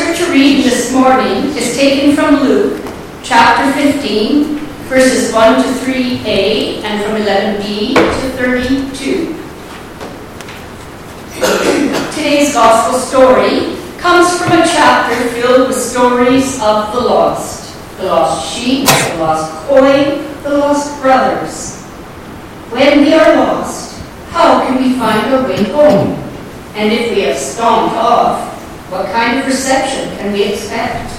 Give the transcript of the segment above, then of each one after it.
scripture reading this morning is taken from Luke, chapter 15, verses 1 to 3a, and from 11b to 32. Today's gospel story comes from a chapter filled with stories of the lost sheep, the lost coin, the lost brothers. When we are lost, how can we find our way home? And if we have stomped off, what kind of reception can we expect?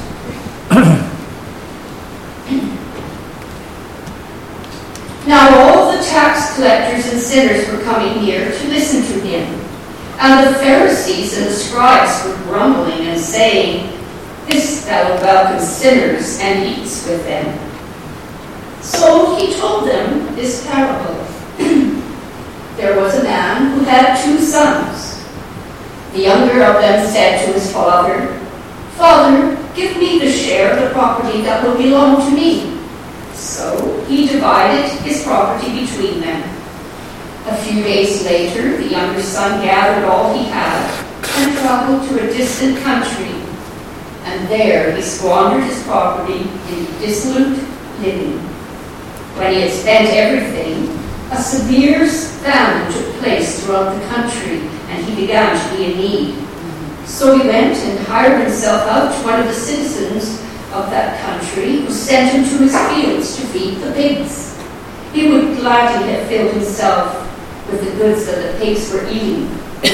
Now all the tax collectors and sinners were coming here to listen to him. And the Pharisees and the scribes were grumbling and saying, "This fellow welcomes sinners and eats with them." So he told them this parable. There was a man who had 2 sons. The younger of them said to his father, "Father, give me the share of the property that will belong to me." So he divided his property between them. A few days later, the younger son gathered all he had and traveled to a distant country. And there he squandered his property in dissolute living. When he had spent everything, a severe famine took place throughout the country, and he began to be in need. So he went and hired himself out to one of the citizens of that country, who sent him to his fields to feed the pigs. He would gladly have filled himself with the goods that the pigs were eating,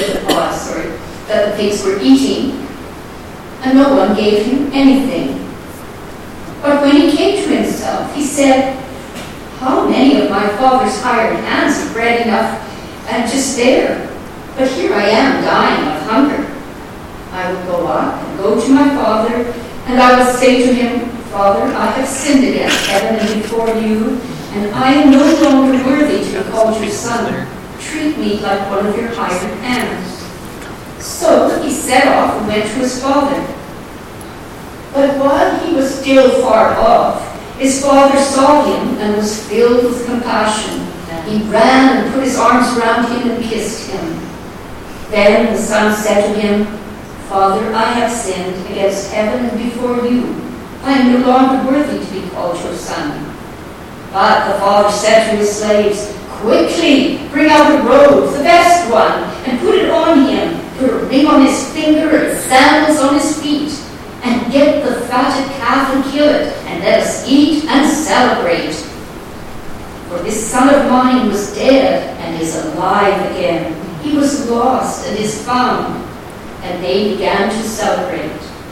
and no one gave him anything. But when he came to himself, he said, "How many of my father's hired hands have bread enough and to spare? But here I am dying of hunger. I will go up and go to my father, and I will say to him, 'Father, I have sinned against heaven and before you, and I am no longer worthy to be called your son. Treat me like one of your hired hands.' So he set off and went to his father. But while he was still far off, his father saw him and was filled with compassion. He ran and put his arms around him and kissed him. Then the son said to him, 'Father, I have sinned against heaven and before you. I am no longer worthy to be called your son.' But the father said to his slaves, 'Quickly, bring out a robe, the best one, and put it on him. Put a ring on his finger and sandals on his feet. And get the fatted calf and kill it, and let us eat and celebrate. For this son of mine was dead and is alive again. He was lost and is found.' And they began to celebrate.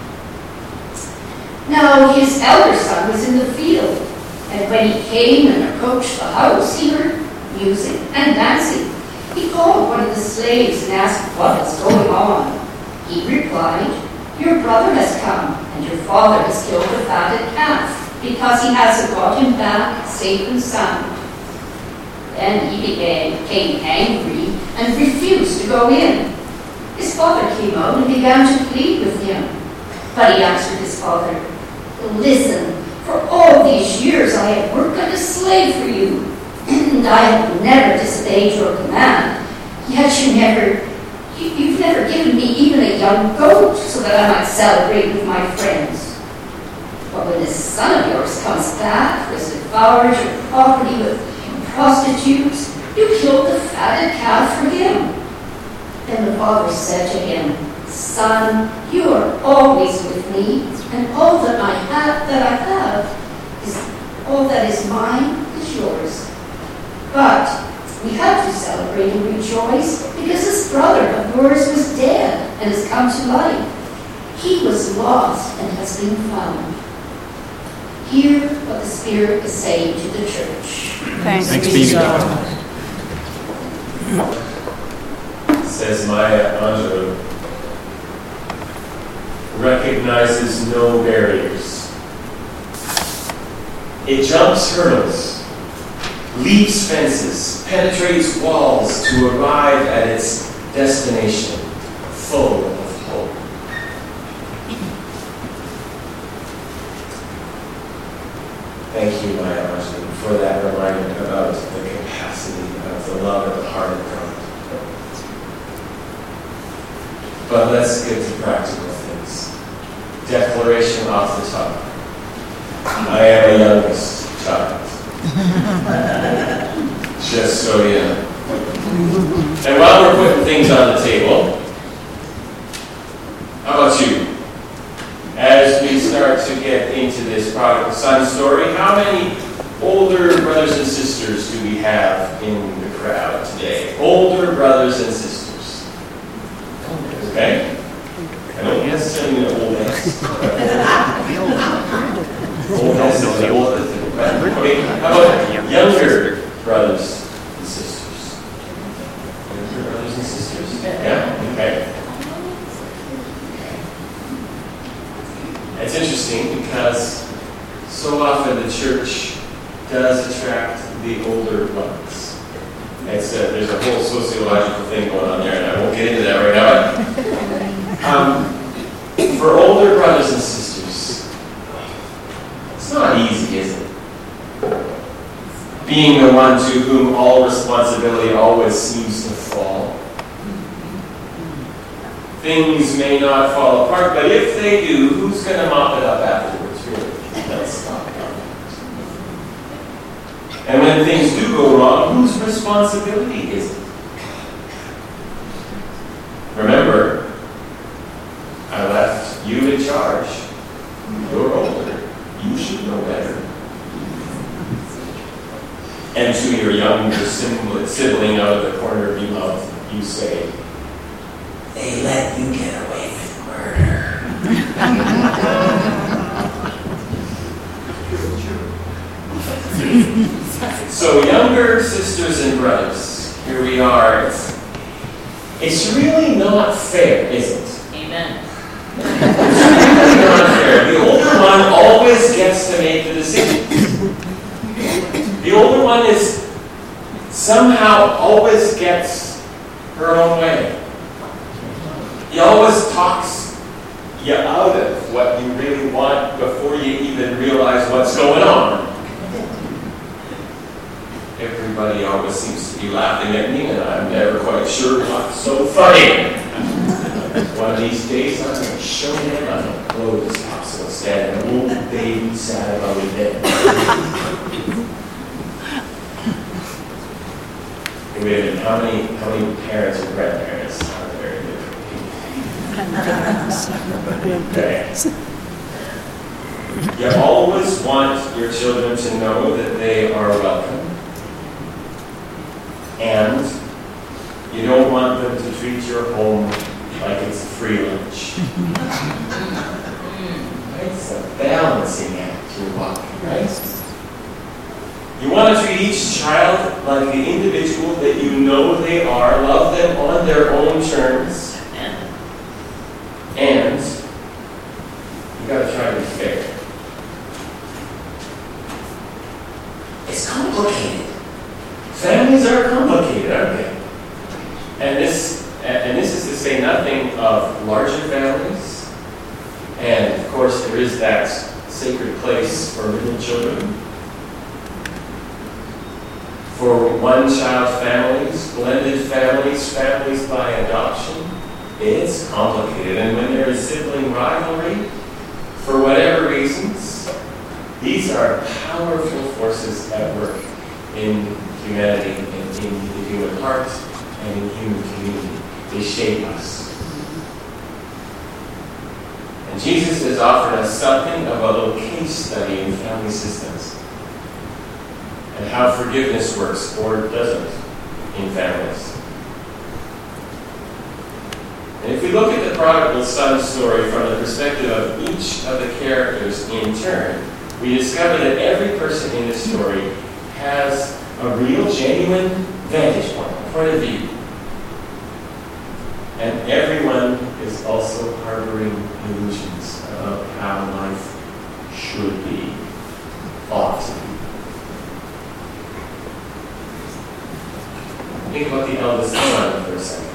Now his elder son was in the field, and when he came and approached the house, he heard music and dancing. He called one of the slaves and asked what was going on. He replied, 'Your brother has come, and your father has killed the fatted calf, because he hasn't brought him back safe and sound.' Then he became angry and refused to go in. His father came out and began to plead with him. But he answered his father, 'Listen, for all these years I have worked like a slave for you, and I have never disobeyed your command. Yet you've never given me even a young goat so that I might celebrate with my friends. But when this son of yours comes back, who has devoured your property with prostitutes, you killed the fatted calf for him.' Then the father said to him, 'Son, you are always with me, and all that I have is all that is mine is yours. But we have to celebrate and rejoice because this brother of yours was dead and has come to life. He was lost and has been found.'" Hear what the Spirit is saying to the church. Thanks be to God. Says Maya Angelou, recognizes no barriers. It jumps hurdles, leaps fences, penetrates walls to arrive at its destination, full of hope. Thank you, Maya Angelou, for that reminder about the capacity of the love at the heart of God. But let's get to practical things. declaration off the top. I am a youngest child. Just so you know. And while we're putting things on the table, how about you? As we start to get into this prodigal son story, how many older brothers and sisters do we have in the crowd today? Older brothers and sisters. Okay? I don't necessarily mean old ass. Old ass is the oldest. Okay, how about younger brothers and sisters? Younger brothers and sisters? Yeah, okay. It's interesting because so often the church does attract the older ones. There's a whole sociological thing going on there, and I won't get into that right now. For older brothers and sisters, it's not easy, is it? Being the one to whom all responsibility always seems to fall. Things may not fall apart, but if they do, who's going to mop it up afterwards, really? Let's talk about that. And when things do go wrong, whose responsibility is it? Remember, I left you in charge. You're older. You should know better. And to your younger sibling out of the corner of your mouth, you say, they let you get away with murder. So younger sisters and brothers, here we are. It's really not fair, is it? Amen. It's really not fair. The older one always gets to make the decisions. The older one is somehow always gets her own way. He always talks you out of what you really want before you even realize what's going on. Everybody always seems to be laughing at me, and I'm never quite sure what's so funny. One of these days, I'm going to show them I'm going to blow this popsicle stand, and won't they be sad about it then? Wait a minute, how many parents or grandparents are there? Okay. You always want your children to know that they are welcome. And you don't want them to treat your home like it's a free lunch. It's a balancing act you're walking, right? You want to treat each child like the individual that you know they are, love them on their own terms, and you got to try to be fair. It's complicated. Families are complicated, aren't they? And this is to say nothing of larger families. And of course, there is that sacred place for little children. For one-child families, blended families, families by adoption, it's complicated. And when there is sibling rivalry, for whatever reasons, these are powerful forces at work in humanity, in the human heart, and in human community. They shape us. And Jesus has offered us something of a little case study in family systems, and how forgiveness works or doesn't in families. And if we look at the prodigal son story from the perspective of each of the characters in turn, we discover that every person in this story has a real, genuine vantage point of view. And everyone is also harboring illusions about how life should be, ought to be. Think about the eldest son for a second.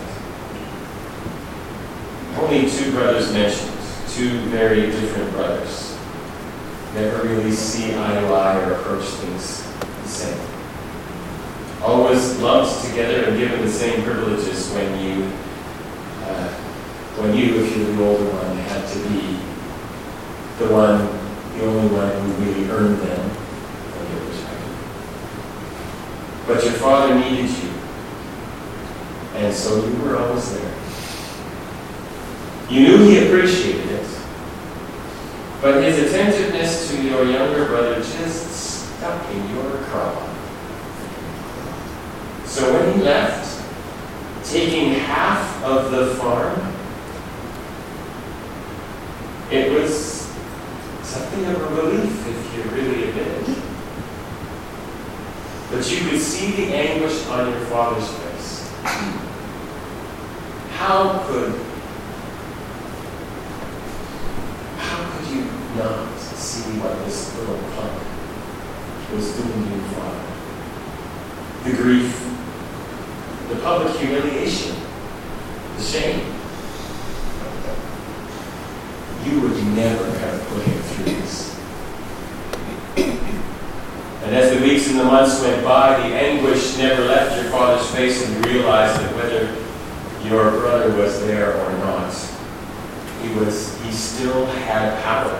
Only two brothers mentioned, two very different brothers. Never really see eye to eye or approach things the same. Always loved together and given the same privileges when you, if you're the older one, had to be the only one who really earned them from your perspective. But your father needed you, and so you were always there. You knew he appreciated it, but his attentiveness to your younger brother just stuck in your craw. So when he left, taking half of the farm, it was something of a relief if you really admit it. But you could see the anguish on your father's face. How could you not see what this little punk was doing to your father? The grief, the public humiliation, the shame. You would never have put him through this. And as the weeks and the months went by, the anguish never left your father's face, and you realized that whether your brother was there or not, he still had power.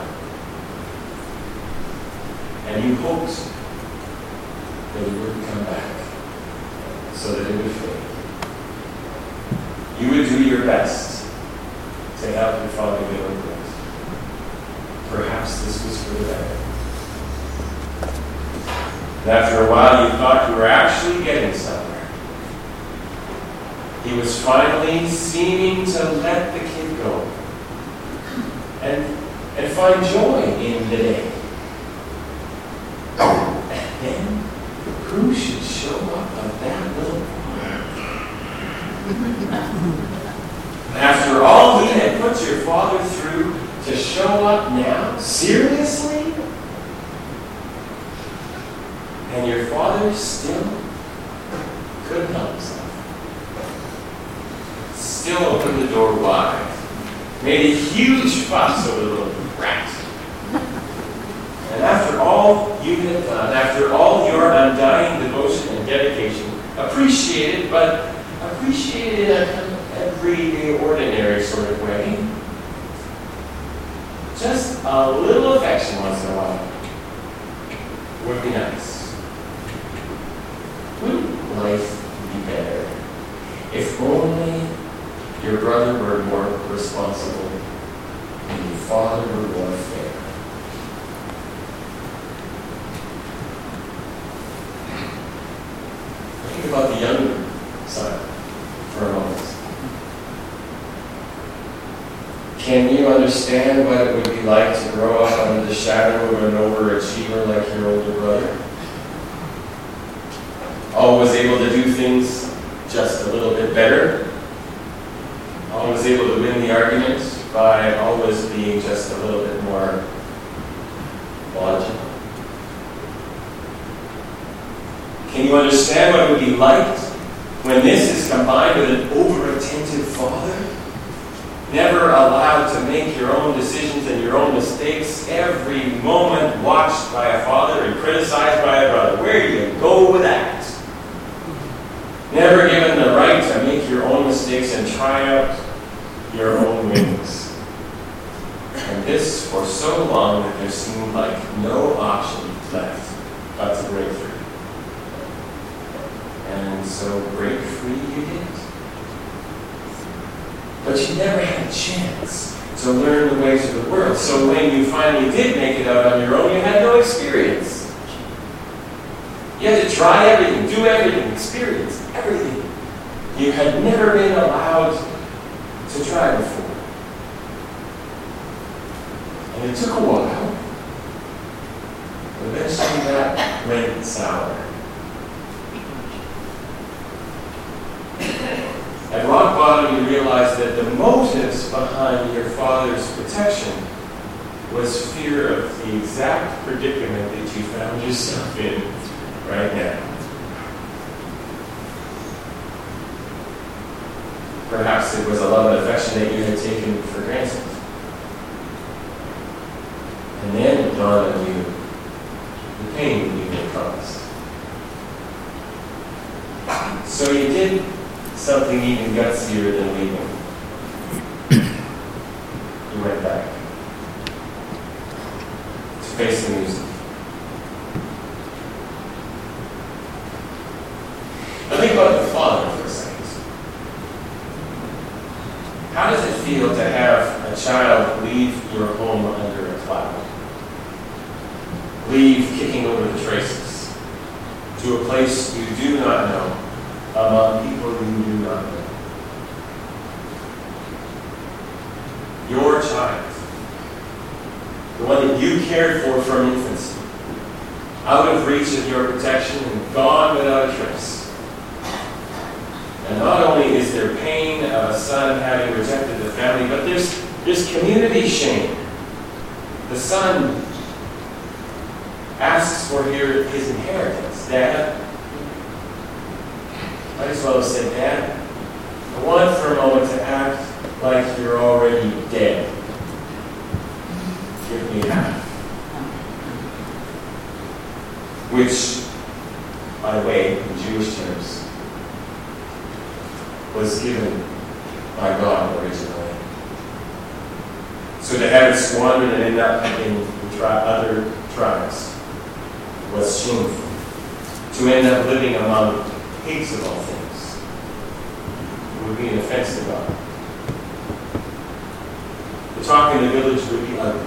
And you hoped that he would come back so that it would fade. You would do your best to help your father get over it. Perhaps this was for the better. And after a while, you thought you were actually getting somewhere. He was finally seeming to let the kid go and find joy in the day. And then, who should show up but that little boy? After all he had put your father through, to show up now? Seriously? And your father still couldn't help himself. Still opened the door wide. Made a huge fuss over the little rat. And after all you had done, after all your undying devotion and dedication, appreciated in a kind of everyday, ordinary sort of way, just a little affection once in a while would be nice. Wouldn't life be better if only your brother were more responsible and your father were more fair? Think about the younger son for a moment. Can you understand what it would be like to grow up under the shadow of an overachiever like your older brother? Always able to do things just a little bit better. Always able to win the argument by always being just a little bit more logical. Can you understand what it would be like when this is combined with an over-attentive father? Never allowed to make your own decisions and your own mistakes, every moment watched by a father and criticized by a brother. Where do you go with that? Never given the right to make your own mistakes and try out your own wings. And this for so long that there seemed like no option left but to break free. And so break free you did. But you never had a chance to learn the ways of the world. So when you finally did make it out on your own, you had no experience. You had to try everything, do everything, experience everything. You had never been allowed to try before. And it took a while. But eventually that went sour. At rock bottom, you realized that the motives behind your father's protection was fear of the exact predicament that you found yourself in right now. Perhaps it was a love and affection that you had taken for granted. And then it dawned on you the pain you had caused. So you did something even gutsier than leaving. You went back. face the music. Now think about the father for a second. How does it feel to have a child leave your home under a cloud? Leave kicking over the traces to a place you do not know, among people you do not know. Your child, the one that you cared for from infancy, out of reach of your protection and gone without a trace. And not only is there pain of a son having rejected the family, but there's community shame. The son asks for his inheritance. Dad, might as well have said, Dad, I want for a moment to act like you're already dead. Give me half. Which, by the way, in Jewish terms, was given by God originally. So to have it squandered and end up in other tribes was shameful. To end up living among pigs of all things would be an offense to God. The talk in the village would be ugly.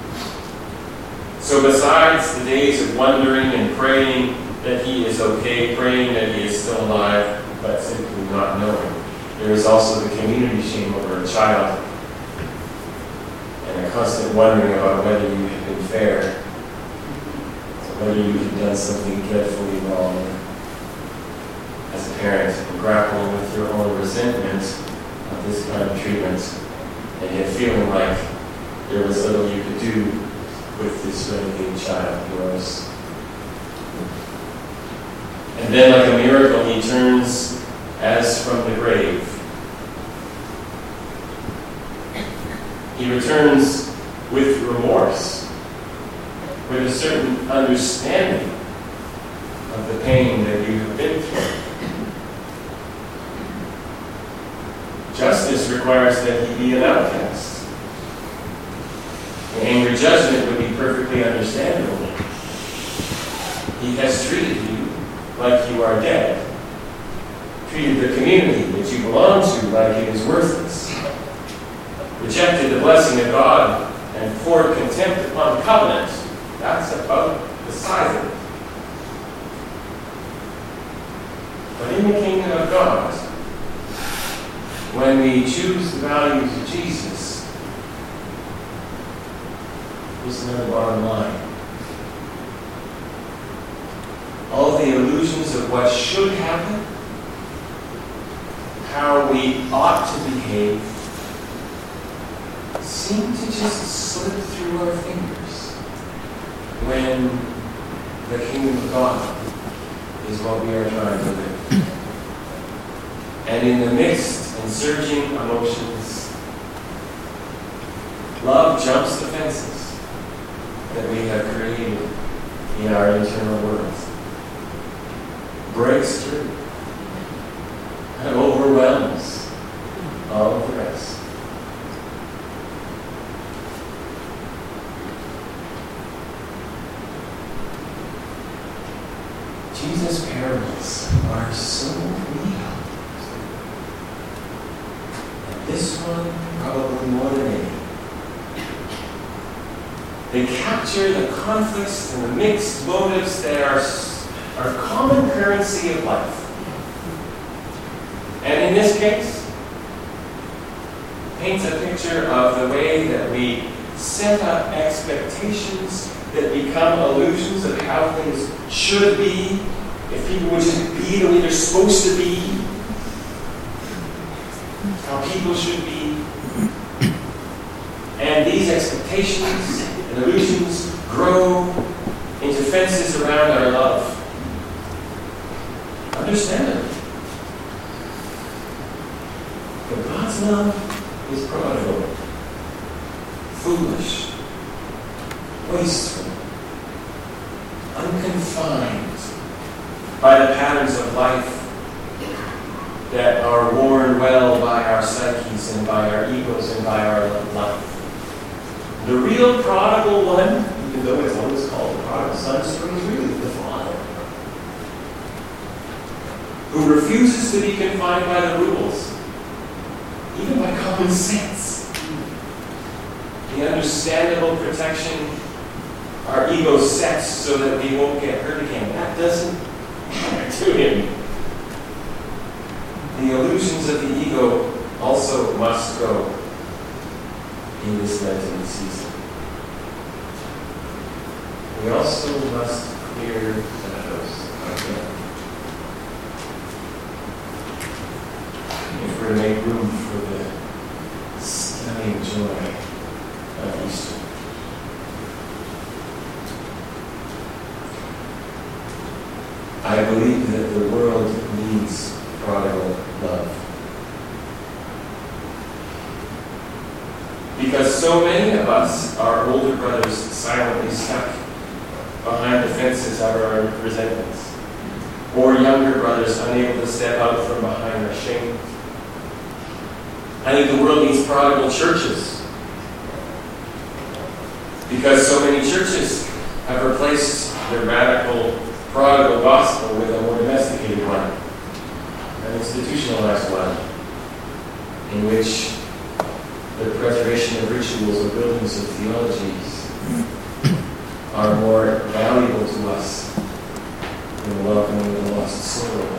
So besides the days of wondering and praying that he is okay, praying that he is still alive, but simply not knowing, there is also the community shame over a child and a constant wondering about whether you have been fair, whether you have done something dreadfully wrong as a parent, and grappling with your own resentment of this kind of treatment, and yet feeling like there was little you could do with this renegade child of yours. And then, like a miracle, he turns as from the grave. He returns with remorse, with a certain understanding of the pain that you have been through. Justice requires that he be an outcast. The angry judgment would be perfectly understandable. He has treated you like you are dead. Treated the community that you belong to like it is worthless. Rejected the blessing of God and poured contempt upon the covenant. That's about the size of it. But in the kingdom of God, when we choose the values of Jesus, here's another bottom line. All the illusions of what should happen, how we ought to behave, seem to just slip through our fingers when the kingdom of God is what we are trying to live. And in the mixed and surging emotions, love jumps the fences that we have created in our internal world, breaks through, and overwhelms all of the rest. Jesus' parables are so real. And this one, probably more than any. They capture the conflicts and the mixed motives that are common currency of life. And in this case, paints a picture of the way that we set up expectations that become illusions of how things should be, if people would just be the way they're supposed to be, how people should be. And these expectations and illusions grow into fences around our love. Understandably. But God's love is prodigal, foolish, wasteful, unconfined by the patterns of life that are worn well by our psyches and by our egos and by our life. The real prodigal one, you can though it's always called the prodigal son story, is really the father, who refuses to be confined by the rules, even by common sense. The understandable protection our ego sets so that we won't get hurt again, that doesn't matter to him. The illusions of the ego also must go in this Lenten season. We also must clear the house again. If we're to make room for the stunning joy of Easter. I believe that the world needs prodigal love. Because so many of us are older brothers silently stuck behind the fences of our resentments, or younger brothers unable to step out from behind our shame. I think the world needs prodigal churches, because so many churches have replaced the radical prodigal gospel with a more domesticated one, an institutionalized one, in which the preservation of rituals or buildings of theologies are more valuable to us than welcoming the lost soul.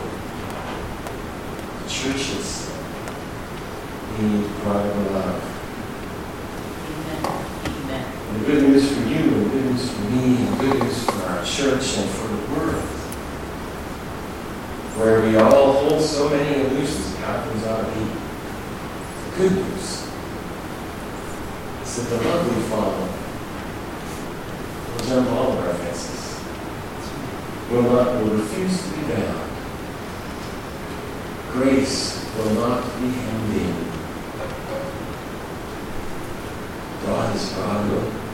Churches need prodigal love. Amen. And the good news for you, and good news for me, and good news for our church and for the world, where we all hold so many illusions of how things ought to be. The good news is that the love we follow will jump all of our fences, will refuse to be bound. Grace will not be hemmed in. God is prodigal.